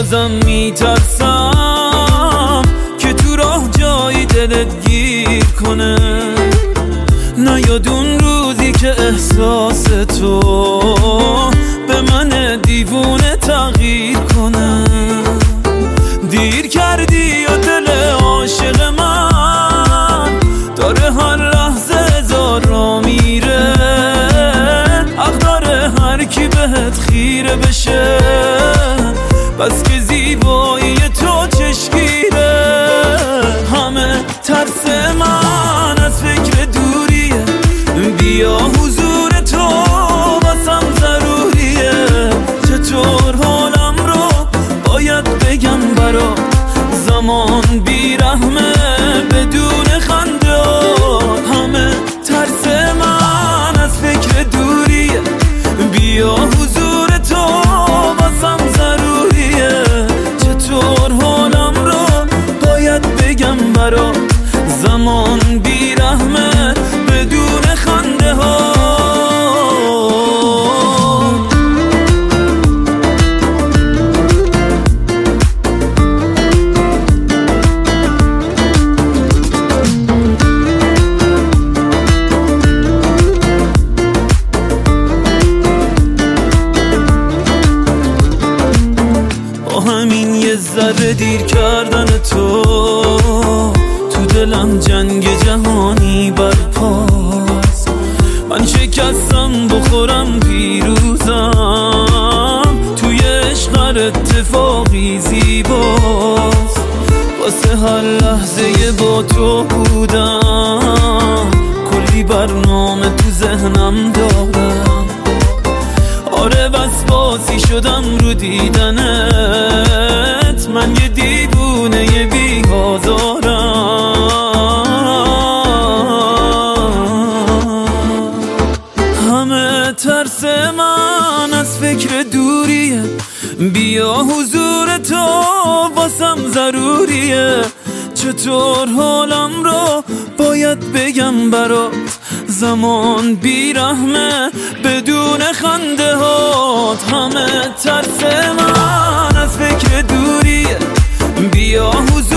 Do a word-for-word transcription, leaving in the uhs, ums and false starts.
بازم میترسم که تو راه جایی دلت گیر کنه. نیاد اون روزی که احساس تو به من دیوونه تغییر کنه. دیر کردی یا دل عاشق من داره هر لحظه هزار را میره. حق داره هر کی بهت خیره بشه، بس که زیبایی تو چشمگیره. همه ترس من از فکر دوریه، بیا حضور تو واسم ضروریه. چطور حالم رو باید بگم برات، زمان بیرحمه بدون خنده. همه ترس من از فکر دوریه، بیا حضور تو واسم ضروریه. چطور حالم رو باید بگم برات، زمان بیرحمه بدون خنده ها. همین یه ذره دیر کردن تو تو دلم جنگ جهانی برپاست. من شکستم بخورم پیروزم، توی عشق هر اتفاقی زیباست. واسه هر لحظه با تو بودم، کلی برنامه تو ذهنم دارم. آره بس باسی شدم رو دیدنت، من یه دیوونه یه بی‌آزارم. همه ترس من از فکر دوریه، بیا حضور تو واسم ضروریه. چطور حالم رو باید بگم برات، زمان بیرحمه بدون خنده هات. همه ترس من از فکر دوریه، بیا حضور